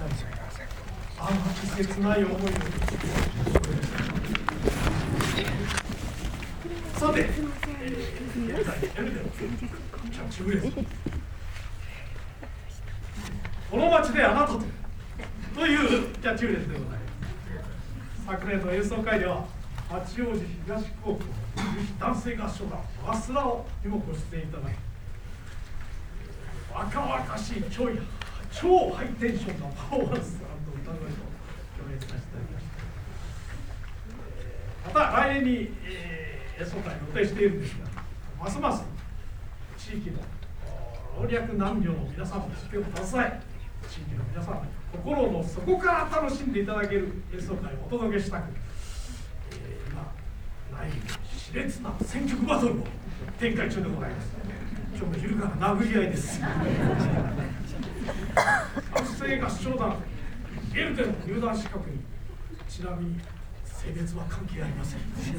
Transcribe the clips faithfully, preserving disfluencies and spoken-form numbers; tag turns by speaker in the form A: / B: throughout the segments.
A: あの切ない思いを。さて、えー、現在エルデのキャッチフレーズ、この街であなたとというキャッチフレーズでございます。昨年の演奏会では八王子東高校男性合唱団バスラオにもご出演いただき、若々しい超超ハイテンションなパフォーマンス&歌声と共演させていただきました。また来年に、えー、演奏会を予定しているんですが、ますます地域の老若男女の皆さんの手を携え、地域の皆さんの心の底から楽しんでいただける演奏会をお届けしたく、えー、今内熾烈な選曲バトルを展開中でございます。今日も昼から殴り合いです。学生合唱団エルテの入団資格にちなみに性別は関係ありません。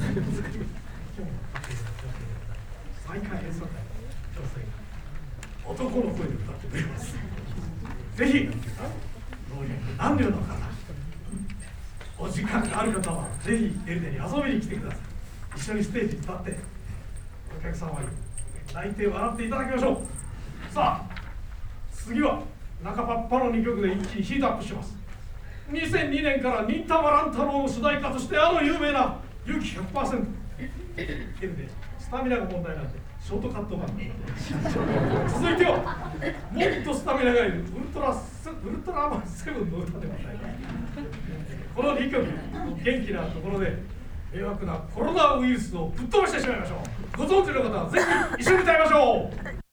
A: 再開演奏会女性が男の声で歌ってくれます。ぜひ老若男女の方、お時間がある方はぜひエルテに遊びに来てください。一緒にステージに立ってお客様に泣いて笑っていただきましょう。さあ次は中パッパのにきょくで一気にヒートアップします。にせんにねんから忍たま乱太郎の主題歌としてあの有名な勇気 ひゃくパーセント エルでスタミナが問題なんでショートカット版続いてはもっとスタミナがいるウルトラスウルトラマンセブンの歌ではないか。このにきょく元気なところで迷惑なコロナウイルスをぶっ飛ばしてしまいましょう。ご存知の方はぜひ一緒に歌いましょう。